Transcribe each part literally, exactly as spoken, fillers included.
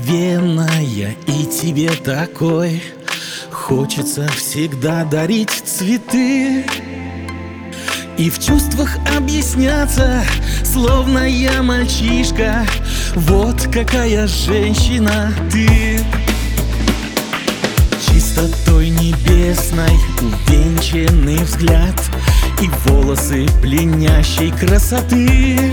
обыкновенная, и тебе такой хочется всегда дарить цветы и в чувствах объясняться, словно я мальчишка. Вот какая женщина ты. Чистотой небесной увенчанный взгляд и волосы пленящей красоты,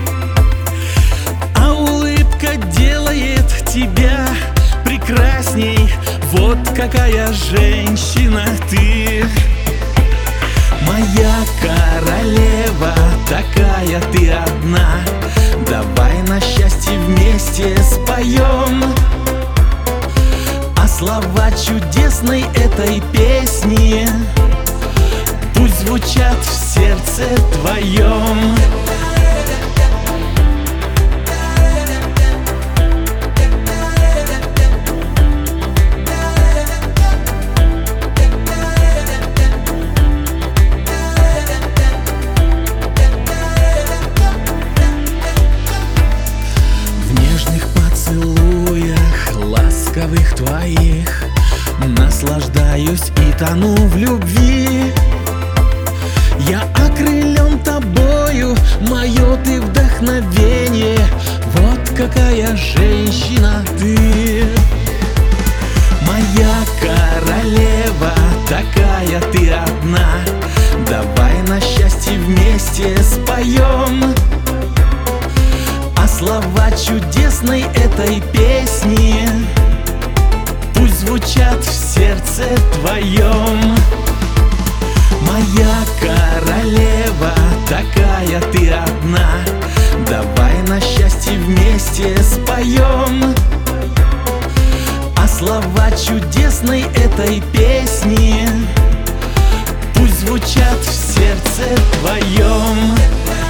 а улыбка делает тебя прекрасней. Вот какая женщина ты. Моя королева, такая ты одна. Давай на счастье вместе споем, а слова чудесной этой песни пусть звучат в сердце твоем. Ласковых твоих наслаждаюсь и тону в любви. Я окрылен тобою, мое ты вдохновение. Вот какая женщина ты. Моя королева, такая ты одна. Давай на счастье вместе споем, а слова чудесной этой песни пусть звучат в сердце твоем. Моя королева, такая ты одна. Давай на счастье вместе споем, а слова чудесной этой песни пусть звучат в сердце твоем.